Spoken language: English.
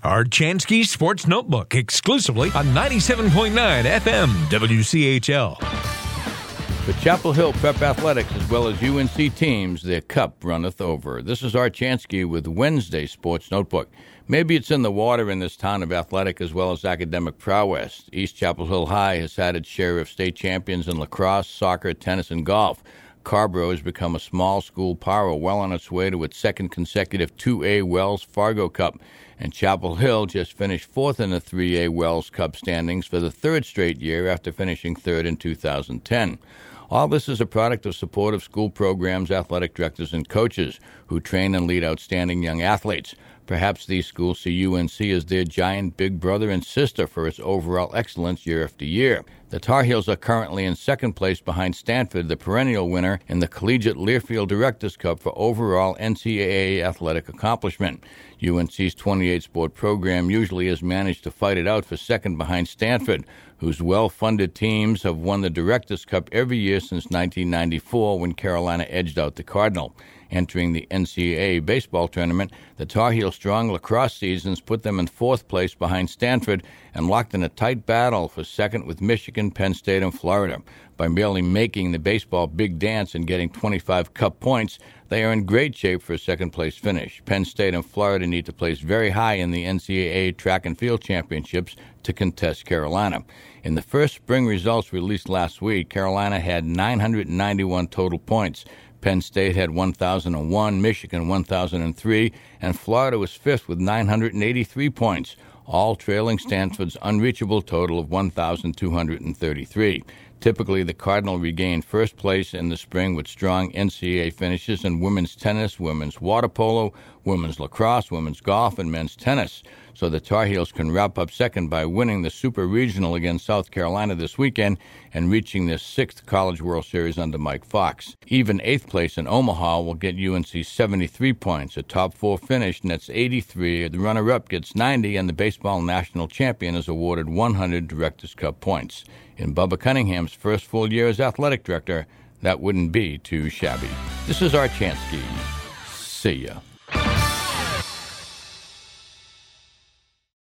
Archansky Sports Notebook, exclusively on 97.9 FM WCHL. For Chapel Hill Prep Athletics as well as UNC teams, their cup runneth over. This is Archansky with Wednesday Sports Notebook. Maybe it's in the water in this town of athletic as well as academic prowess. East Chapel Hill High has had its share of state champions in lacrosse, soccer, tennis, and golf. Carrboro has become a small school power well on its way to its second consecutive 2A Wells Fargo Cup. And Chapel Hill just finished fourth in the 3A Wells Cup standings for the third straight year after finishing third in 2010. All this is a product of supportive school programs, athletic directors, and coaches who train and lead outstanding young athletes. Perhaps these schools see UNC as their giant big brother and sister for its overall excellence year after year. The Tar Heels are currently in second place behind Stanford, the perennial winner in the Collegiate Learfield Directors Cup for overall NCAA athletic accomplishment. UNC's 28-sport program usually has managed to fight it out for second behind Stanford, whose well-funded teams have won the Directors' Cup every year since 1994 when Carolina edged out the Cardinal. Entering the NCAA baseball tournament, the Tar Heels' strong lacrosse seasons put them in fourth place behind Stanford and locked in a tight battle for second with Michigan, Penn State, and Florida. By merely making the baseball big dance and getting 25 cup points, they are in great shape for a second-place finish. Penn State and Florida need to place very high in the NCAA track and field championships to contest Carolina. In the first spring results released last week, Carolina had 991 total points. Penn State had 1,001, Michigan 1,003, and Florida was fifth with 983 points, all trailing Stanford's unreachable total of 1,233. Typically, the Cardinal regained first place in the spring with strong NCAA finishes in women's tennis, women's water polo, women's lacrosse, women's golf, and men's tennis. So the Tar Heels can wrap up second by winning the Super Regional against South Carolina this weekend and reaching their sixth College World Series under Mike Fox. Even eighth place in Omaha will get UNC 73 points. A top four finish nets 83. The runner-up gets 90, and the baseball national champion is awarded 100 Directors' Cup points. In Bubba Cunningham's first full year as athletic director, that wouldn't be too shabby. This is Archansky. See ya.